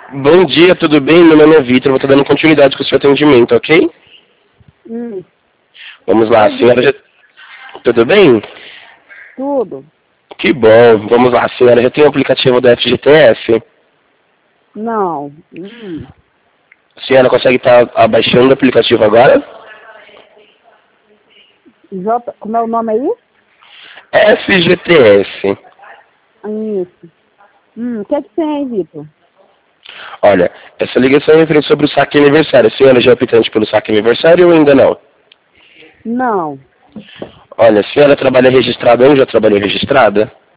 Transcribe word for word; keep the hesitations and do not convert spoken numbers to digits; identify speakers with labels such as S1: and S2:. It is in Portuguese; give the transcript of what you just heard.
S1: Bom dia, tudo bem? Meu nome é Vitor, vou estar dando continuidade com o seu atendimento, ok?
S2: Hum.
S1: Vamos lá, a senhora já... Tudo bem?
S2: Tudo.
S1: Que bom. Vamos lá, a senhora já tem o aplicativo da F G T S?
S2: Não. Hum.
S1: A senhora consegue estar abaixando o aplicativo agora?
S2: J... Como é o nome aí?
S1: F G T S.
S2: Isso. Hum, o que é que tem aí, Vitor?
S1: Olha, essa ligação é referente sobre o saque aniversário. A senhora já é optante pelo saque aniversário ou ainda não?
S2: Não.
S1: Olha, a senhora trabalha registrada ou já trabalhou registrada?